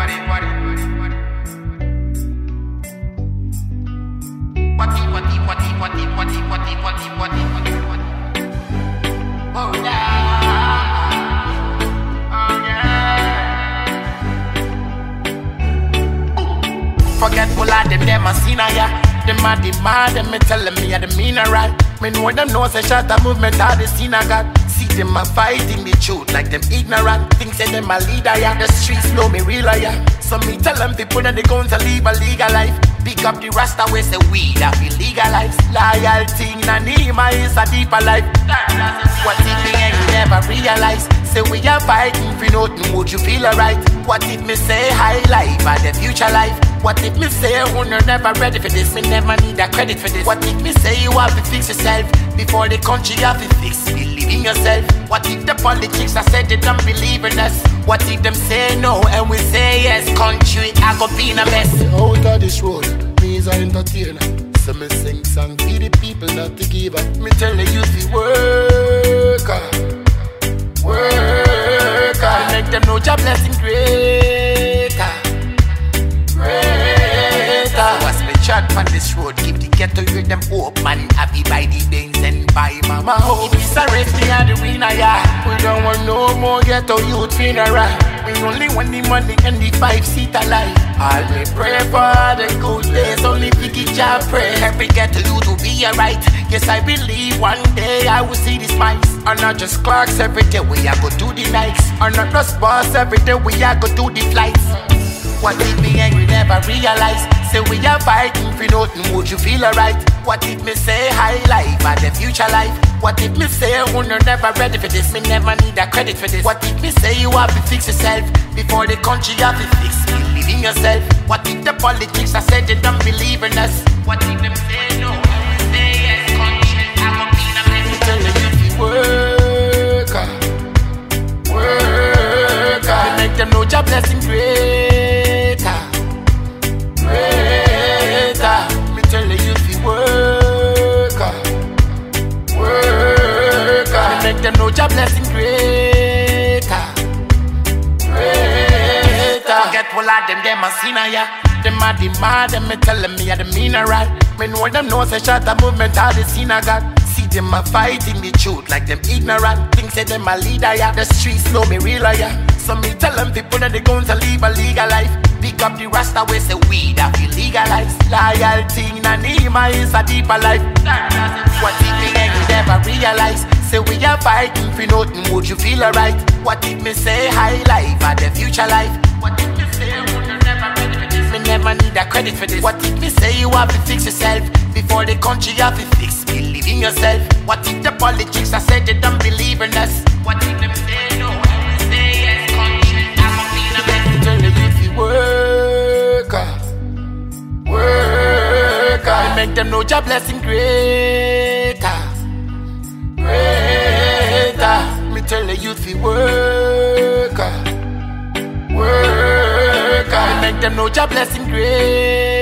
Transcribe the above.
Oh yeah, oh yeah. Forgetful of them a seen ya. Them a demand, them me telling me a the mean right. Me know them know say shut the movement of the scene I got. See them a fighting the truth like them ignorant. Think say them a leader ya. The streets know me real ya. So me tell them people that they going to live a legal life. Pick up the rasta way say weed that be legalized. Loyalty in a Nima is a deeper life. What if me and you never realize? Say we are fighting for nothing, would you feel alright? What if me say high life and the future life? What if me say you're never ready for this? Me never need a credit for this. What if me say you have to fix yourself before the country have to fix? Believe in yourself. What if the politics I said they don't believe in us? What if them say no and we say yes? Country I go be in a mess. Out of this road, me is an entertainer. So me sing song for the people not to give up. Me tell the youth to work hard. Work hard. Make them know your blessing greater. What's me chat on this road? Keep the ghetto with them hope, man. Happy by the Benz and by mama hope. If it's a race, me are the winner, yeah. We don't want no more ghetto youth funeral. We only want the money and the 5-seater life. All me pray for the good days, only picky job pray. Every ghetto youth will be alright. Yes, I believe one day I will see the smiles. And not just clocks every day, we are go do the nights. And not just boss every day, we are go do the flights. What if me and you never realize? Say we are fighting for nothing, would you feel alright? What if me say high life and the future life? What if me say you're never ready for this? Me never need a credit for this. What if me say you have to fix yourself before the country have to fix? Believe in yourself. What if the politics I said they don't believe in us? What if them say no and we say yes? Country I'm a be in a mess. Tell the youth to work hard. Work hard. Me make them know your blessing great. Me tell the youth to work hard. Work hard. Me make them know your blessing greater. Forgetful of them a sinner, yeah. Them a demand, them me telling me a the mean right. Me know them know say shut the movement of the scene I got. See them a fighting the truth like them ignorant. Think say them a leader, yeah. The streets know me real, yeah. So me tell them people that they going to live a legal life. Pick up the rasta way say weed that be legalized. Loyalty in a Nima is a deeper life. What if me and you never realize? Say we are fighting for nothing, would you feel alright? What if me say high life and the future life? What if me say you're never ready for this? Me never need a credit for this. What if me say you have to fix yourself before the country have to fix? Believe in yourself. What if the politics I said they don't believe in us? What if them say no and we say yes? Country I'm a be in a mess. Tell the youth to work hard. Work hard. Me make them know your blessing greater. Greater. Me tell the youth to work hard. Work hard. Me make them know your blessing greater.